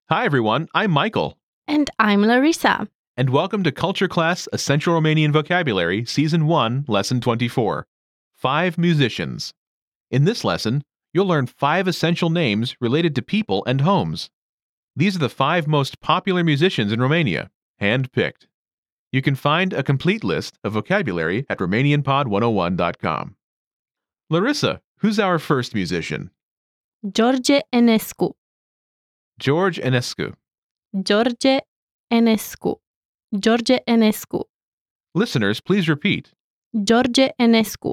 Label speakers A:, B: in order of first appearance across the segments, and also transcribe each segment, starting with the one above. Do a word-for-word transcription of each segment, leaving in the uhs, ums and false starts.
A: Hi, everyone. I'm Michael.
B: And I'm Larissa.
A: And welcome to Culture Class Essential Romanian Vocabulary, Season one, Lesson twenty-four. Five Musicians. In this lesson, you'll learn five essential names related to people and homes. These are the five most popular musicians in Romania, hand-picked. You can find a complete list of vocabulary at Romanian Pod one oh one dot com. Larissa, who's our first musician?
B: George Enescu.
A: George Enescu.
B: George Enescu. George Enescu.
A: Listeners, please repeat.
B: George Enescu.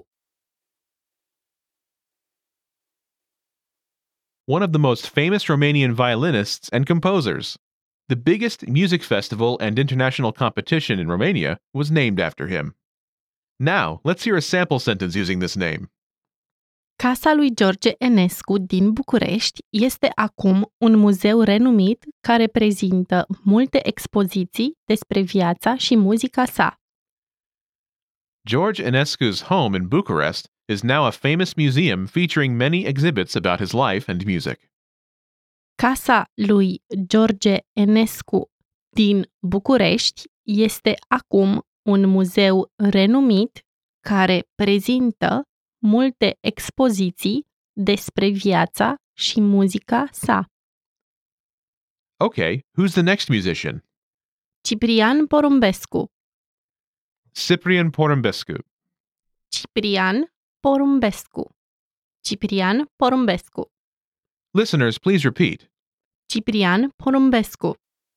A: One of the most famous Romanian violinists and composers. The biggest music festival and international competition in Romania was named after him. Now, let's hear a sample sentence using this name.
B: Casa lui George Enescu din București este acum un muzeu renumit care prezintă multe expoziții despre viața și muzica sa.
A: George Enescu's home in Bucharest is now a famous museum featuring many exhibits about his life and music.
B: Casa lui George Enescu din București este acum un muzeu renumit care prezintă multe expoziții despre viața și muzica sa.
A: Okay, who's the next musician?
B: Ciprian Porumbescu.
A: Cyprian Porumbescu.
B: Ciprian Porumbescu. Ciprian Porumbescu.
A: Listeners, please repeat.
B: Ciprian Porumbescu.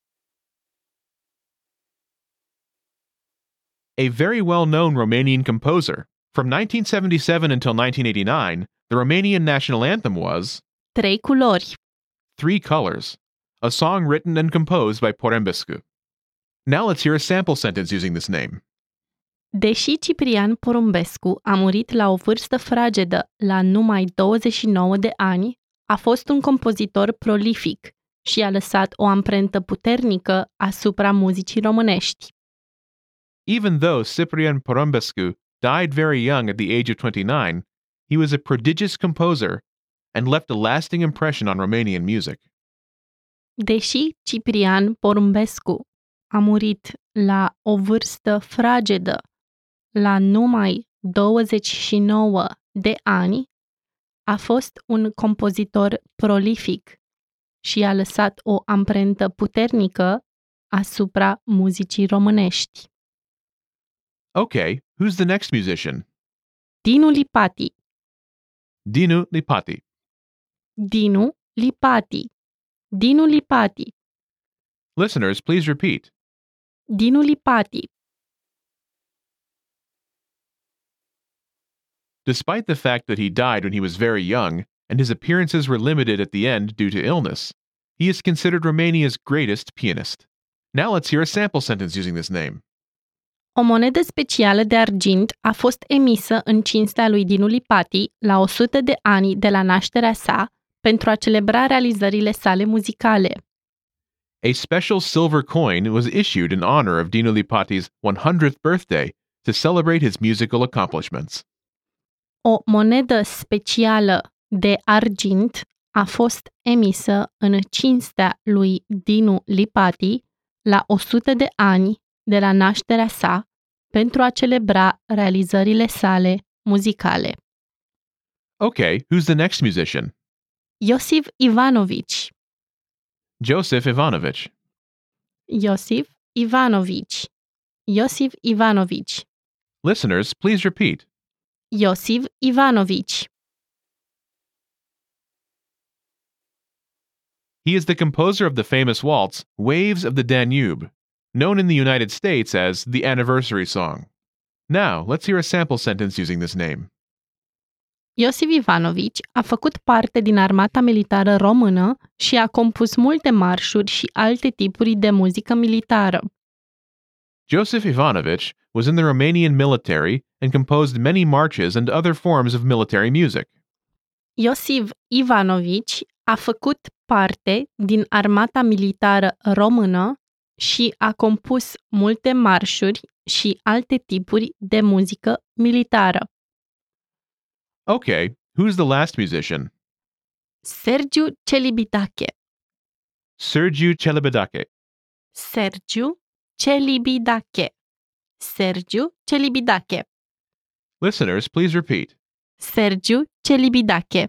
A: A very well-known Romanian composer. From nineteen seventy-seven until nineteen eighty-nine, the Romanian national anthem was
B: Trei culori.
A: Three Colors, a song written and composed by Porumbescu. Now let's hear a sample sentence using this name.
B: Deși Ciprian Porumbescu a murit la o vârstă fragedă la numai douăzeci și nouă de ani, a fost un compozitor prolific și a lăsat o amprentă puternică asupra muzicii românești.
A: Even though Cyprian Porumbescu died very young at the age of twenty-nine, he was a prodigious composer and left a lasting impression on Romanian music.
B: Deși Ciprian Porumbescu a murit la o vârstă fragedă, la numai douăzeci și nouă de ani, a fost un compozitor prolific și a lăsat o amprentă puternică asupra muzicii românești.
A: Okay, who's the next musician?
B: Dinu Lipati.
A: Dinu Lipati.
B: Dinu Lipati. Dinu Lipati.
A: Listeners, please repeat.
B: Dinu Lipati.
A: Despite the fact that he died when he was very young, and his appearances were limited at the end due to illness, he is considered Romania's greatest pianist. Now let's hear a sample sentence using this name.
B: O monedă specială de argint a fost emisă în cinstea lui Dinu Lipati la o sută de ani de la nașterea sa pentru a celebra realizările sale muzicale.
A: A special silver coin was issued in honor of Dinu Lipati's one hundredth birthday to celebrate his musical accomplishments.
B: O monedă specială de argint a fost emisă în cinstea lui Dinu Lipati la o sută de ani de la nașterea sa pentru a celebra realizările sale muzicale.
A: Okay, who's the next musician?
B: Iosif Ivanovici.
A: Joseph Ivanovich.
B: Iosif Ivanovici. Iosif Ivanovici.
A: Listeners, please repeat.
B: Iosif Ivanovici.
A: He is the composer of the famous waltz, Waves of the Danube, known in the United States as the Anniversary Song. Now, let's hear a sample sentence using this name.
B: Iosif Ivanovici a făcut parte din armata militară română și a compus multe marșuri și alte tipuri de muzică militară.
A: Joseph Ivanovich was in the Romanian military and composed many marches and other forms of military music.
B: Iosif Ivanovici a făcut parte din armata militară română și a compus multe marșuri și alte tipuri de muzică militară.
A: Okay, who's the last musician?
B: Sergiu Celibidache.
A: Sergiu Celibidache.
B: Sergiu Celibidache. Sergiu Celibidache.
A: Listeners, please repeat.
B: Sergiu Celibidache.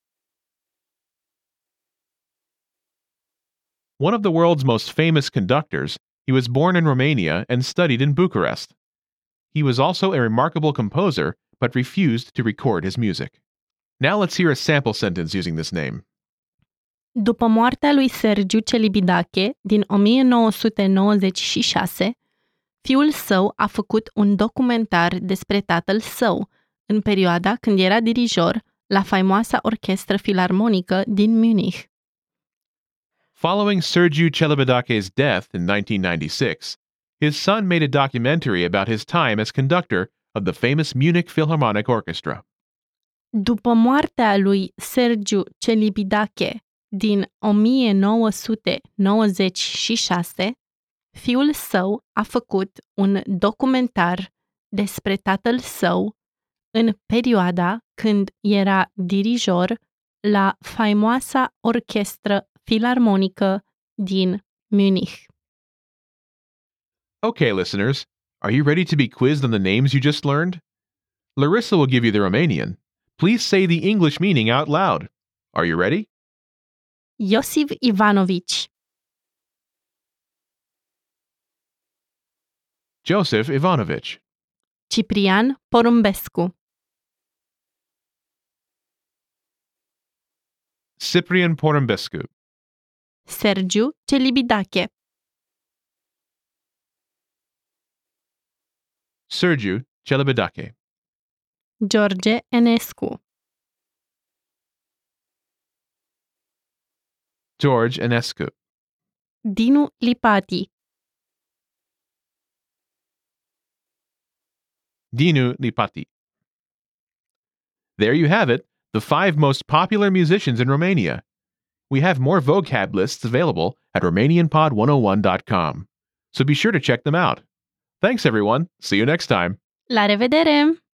A: One of the world's most famous conductors, he was born in Romania and studied in Bucharest. He was also a remarkable composer, but refused to record his music. Now let's hear a sample sentence using this name.
B: După moartea lui Sergiu Celibidache din o mie nouă sute nouăzeci și șase, fiul său a făcut un documentar despre tatăl său, în perioada când era dirijor la faimoasa orchestră filarmonică din Munich.
A: Following Sergiu Celibidache's death in nineteen ninety-six, his son made a documentary about his time as conductor of the famous Munich Philharmonic Orchestra.
B: După moartea lui Sergiu Celibidache din o mie nouă sute nouăzeci și șase, fiul său a făcut un documentar despre tatăl său în perioada când era dirijor la faimoasa orchestră filarmonică din Munich.
A: Okay, listeners, are you ready to be quizzed on the names you just learned? Larissa will give you the Romanian. Please say the English meaning out loud. Are you ready?
B: Iosif Ivanovici,
A: Joseph Ivanovich,
B: Ciprian Porumbescu,
A: Cyprian Porumbescu,
B: Sergiu Celibidache,
A: Sergiu Celibidache,
B: George Enescu,
A: George Enescu,
B: Dinu Lipati,
A: Dinu Lipati. There you have it, the five most popular musicians in Romania. We have more vocab lists available at Romanian Pod one oh one dot com, so be sure to check them out. Thanks, everyone. See you next time.
B: La revedere!